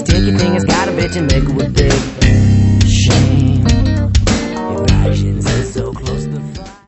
stinky thing has got a bitch and make her with big shame. Your actions